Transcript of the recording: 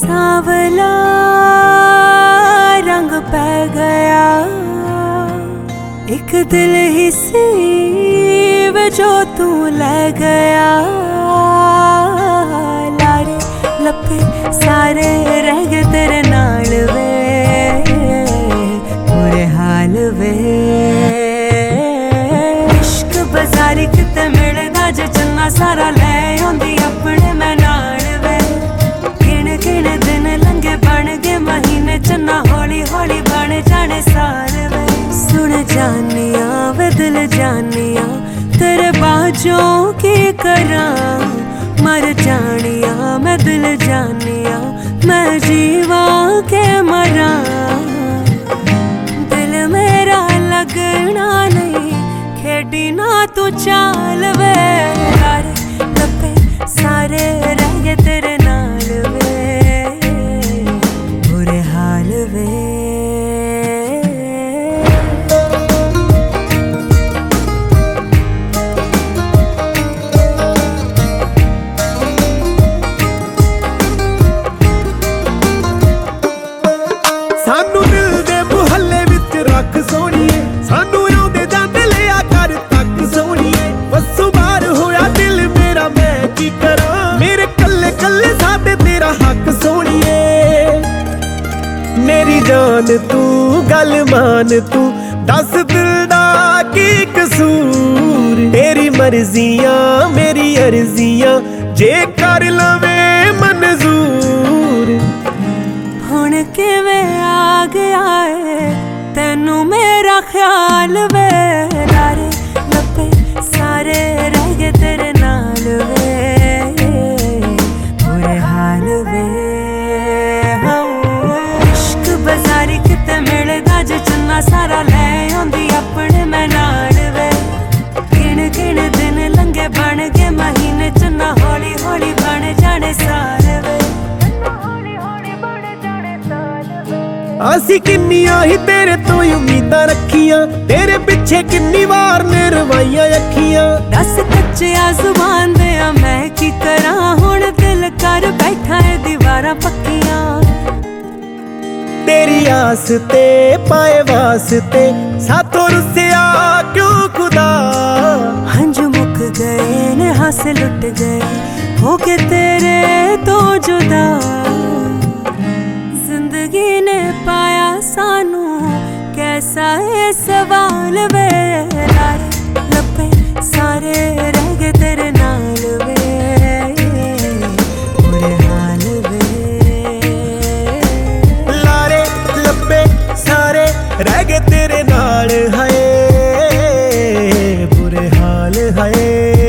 सांवला रंग पै गया, एक दिल ही सी वे जो तू ले गया। लारे लपे सारे रह गए तेरे नाल वे, बुरे हाल वे। इश्क बाजारी किते मिलदा जे चन्ना सारा ले आंदी अपने मैं नाल वे। गिन गिन दिन लंघे बन गए महीने, चन्ना हौली हौली बन जाने साल वे। सुन जानिया वे दिल जानिया तेरे बाजों की करा, मर जानिया मैं दिल जानिया मैं जीवा के मरा। दिल मेरा लगना नहीं खेडी ना तू चाल वे। लारे लपे सारे रह गए तेरे नाल वे, बुरे हाल वे। सानू दिल दे मुहल्ले विच रख सोनिए, सानू रोंदे जांदे लिया कर तक सोनिए। बसों बाहर होया दिल मेरा मैं की करा, मेरे कल्ले कल्ले साडे तेरा हक सोनिए। मेरी जान तू गल मान तू, दस दिल दा की कसूर। तेरी मर्जियां मेरी अर्जियां जे कर लवे मंजूर। हुण किवें आ गया है तेनू मेरा ख्याल वे। लारे लपे सारे रह गए तेरे नाल वे, बुरे हाल वे। इश्क बाजारी किते मिलदा जे चन्ना सारा ले आंदी अपने मैं नाल वे। गिन गिन दिन लंघे बन गए महीने, चन्ना हौली हौली बन जाने साल वे। असी किन्नियां ही तेरे तो उम्मीदां रखियां, तेरे पिछे किन्नी वार ने रवाइयां अखियां। दस कच्चिया जुबान दे मैं की करा, हुण दिल कर बैठा है दीवारां पक्कियां। तेरी आस ते पाए वास्ते साथों रुसिया क्यों खुदा। हंझू मुक गए ने हासे लुट गए हो के तेरे तो जुदा। जिंदगी ने पाया सानू कैसा है सवाल वे। लारे लपे सारे रह गए तेरे नाल वे, बुरे हाल वे। लारे लपे सारे रह गए तेरे नाल, हाय बुरे हाल हाय।